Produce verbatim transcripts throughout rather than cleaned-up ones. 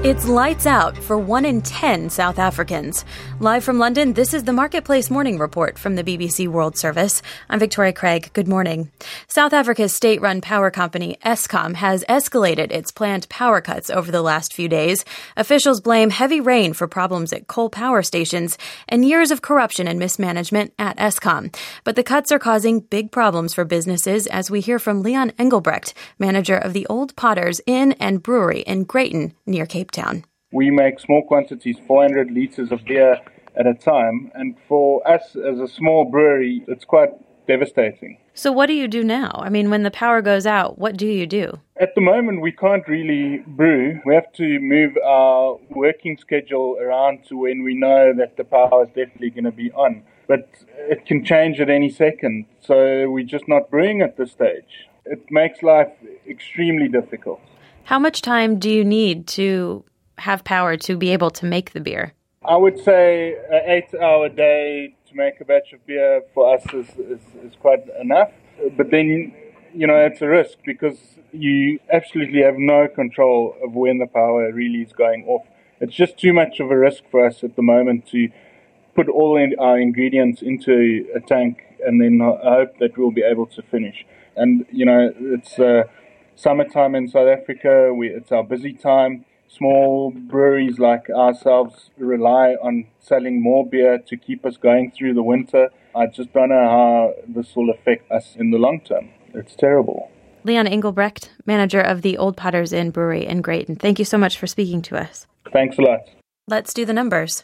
It's lights out for one in ten South Africans. Live from London, this is the Marketplace Morning Report from the B B C World Service. I'm Victoria Craig. Good morning. South Africa's state-run power company, Eskom, has escalated its planned power cuts over the last few days. Officials blame heavy rain for problems at coal power stations and years of corruption and mismanagement at Eskom. But the cuts are causing big problems for businesses, as we hear from Leon Engelbrecht, manager of the Old Potters Inn and Brewery in Greyton, near Cape Town. We make small quantities, four hundred litres of beer at a time, and for us as a small brewery, it's quite devastating. So what do you do now? I mean, when the power goes out, what do you do? At the moment, we can't really brew. We have to move our working schedule around to when we know that the power is definitely going to be on. But it can change at any second, so we're just not brewing at this stage. It makes life extremely difficult. How much time do you need to have power to be able to make the beer? I would say an eight-hour day to make a batch of beer for us is, is, is quite enough. But then, you know, it's a risk because you absolutely have no control of when the power really is going off. It's just too much of a risk for us at the moment to put all in our ingredients into a tank and then hope that we'll be able to finish. And, you know, it's uh, summertime in South Africa. We, it's our busy time. Small breweries like ourselves rely on selling more beer to keep us going through the winter. I just don't know how this will affect us in the long term. It's terrible. Leon Engelbrecht, manager of the Old Potters Inn Brewery in Greyton. Thank you so much for speaking to us. Thanks a lot. Let's do the numbers.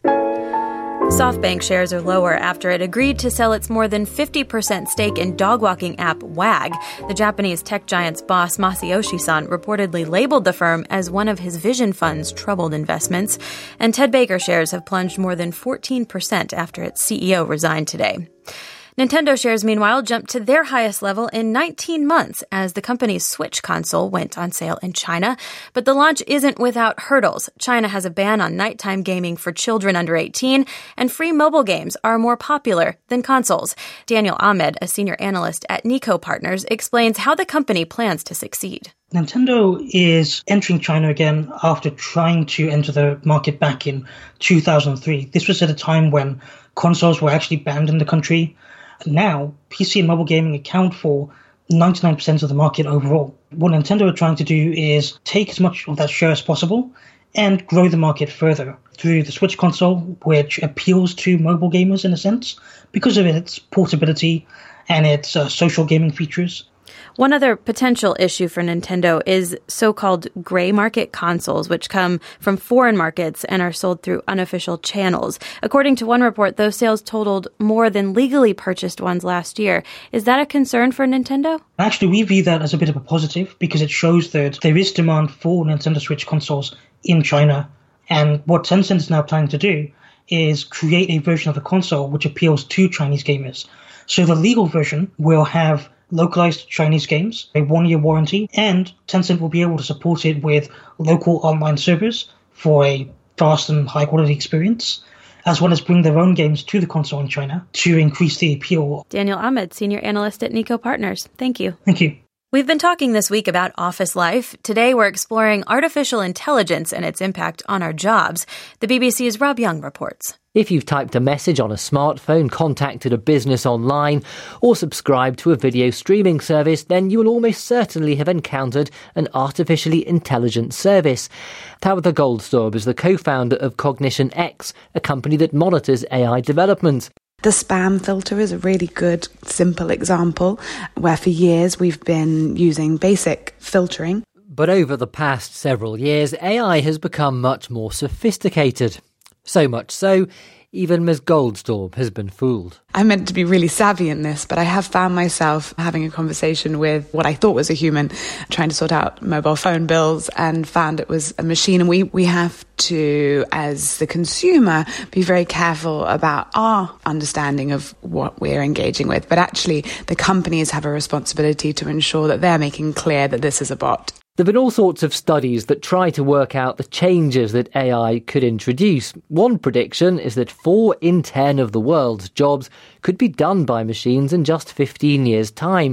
SoftBank shares are lower after it agreed to sell its more than fifty percent stake in dog-walking app Wag. The Japanese tech giant's boss, Masayoshi-san, reportedly labeled the firm as one of his Vision Fund's troubled investments. And Ted Baker shares have plunged more than fourteen percent after its C E O resigned today. Nintendo shares, meanwhile, jumped to their highest level in nineteen months as the company's Switch console went on sale in China. But the launch isn't without hurdles. China has a ban on nighttime gaming for children under eighteen, and free mobile games are more popular than consoles. Daniel Ahmed, a senior analyst at Nico Partners, explains how the company plans to succeed. Nintendo is entering China again after trying to enter the market back in two thousand three. This was at a time when consoles were actually banned in the country. Now, P C and mobile gaming account for ninety-nine percent of the market overall. What Nintendo are trying to do is take as much of that share as possible and grow the market further through the Switch console, which appeals to mobile gamers in a sense because of its portability and its uh, social gaming features. One other potential issue for Nintendo is so-called gray market consoles, which come from foreign markets and are sold through unofficial channels. According to one report, those sales totaled more than legally purchased ones last year. Is that a concern for Nintendo? Actually, we view that as a bit of a positive because it shows that there is demand for Nintendo Switch consoles in China. And what Tencent is now planning to do is create a version of the console which appeals to Chinese gamers. So the legal version will have localized Chinese games, a one-year warranty, and Tencent will be able to support it with local online servers for a fast and high-quality experience, as well as bring their own games to the console in China to increase the appeal. Daniel Ahmed, senior analyst at Nico Partners. Thank you. Thank you. We've been talking this week about office life. Today, we're exploring artificial intelligence and its impact on our jobs. The B B C's Rob Young reports. If you've typed a message on a smartphone, contacted a business online, or subscribed to a video streaming service, then you will almost certainly have encountered an artificially intelligent service. Tabitha Goldstorp is the co-founder of Cognition X, a company that monitors A I development. The spam filter is a really good, simple example where for years we've been using basic filtering. But over the past several years, A I has become much more sophisticated. So much so, even Miz Goldstorp has been fooled. I meant to be really savvy in this, but I have found myself having a conversation with what I thought was a human, trying to sort out mobile phone bills, and found it was a machine. And we, we have to, as the consumer, be very careful about our understanding of what we're engaging with. But actually, the companies have a responsibility to ensure that they're making clear that this is a bot. There have been all sorts of studies that try to work out the changes that A I could introduce. One prediction is that four in ten of the world's jobs could be done by machines in just fifteen years' time.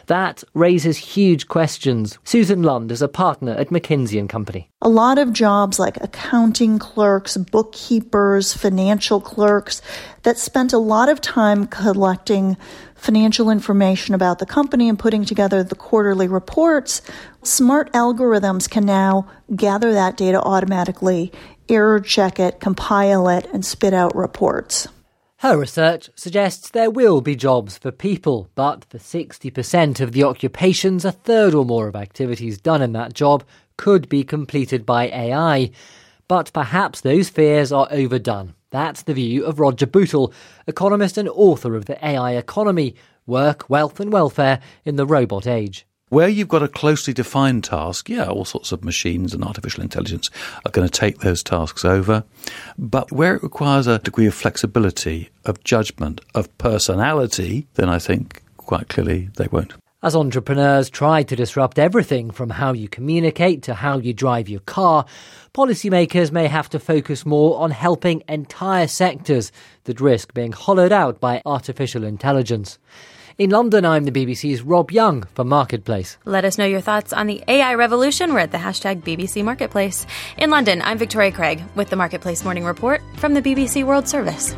That raises huge questions. Susan Lund is a partner at McKinsey and Company. A lot of jobs like accounting clerks, bookkeepers, financial clerks that spent a lot of time collecting financial information about the company and putting together the quarterly reports. Smart algorithms can now gather that data automatically, error check it, compile it, and spit out reports. Her research suggests there will be jobs for people, but for sixty percent of the occupations, a third or more of activities done in that job could be completed by A I. But perhaps those fears are overdone. That's the view of Roger Bootle, economist and author of The A I Economy, Work, Wealth and Welfare in the Robot Age. Where you've got a closely defined task, yeah, all sorts of machines and artificial intelligence are going to take those tasks over. But where it requires a degree of flexibility, of judgment, of personality, then I think quite clearly they won't. As entrepreneurs try to disrupt everything from how you communicate to how you drive your car, policymakers may have to focus more on helping entire sectors that risk being hollowed out by artificial intelligence. In London, I'm the B B C's Rob Young for Marketplace. Let us know your thoughts on the A I revolution. We're at the hashtag B B C Marketplace. In London, I'm Victoria Craig with the Marketplace Morning Report from the B B C World Service.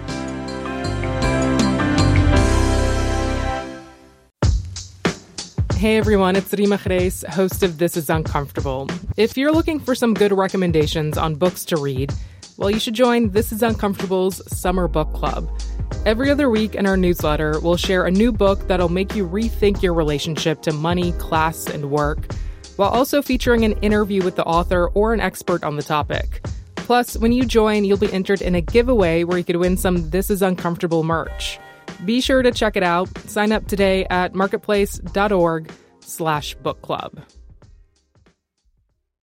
Hey everyone, it's Rima Khreis, host of This Is Uncomfortable. If you're looking for some good recommendations on books to read, well, you should join This Is Uncomfortable's Summer Book Club. Every other week in our newsletter, we'll share a new book that'll make you rethink your relationship to money, class, and work, while also featuring an interview with the author or an expert on the topic. Plus, when you join, you'll be entered in a giveaway where you could win some This Is Uncomfortable merch. Be sure to check it out. Sign up today at marketplace.org slash book club.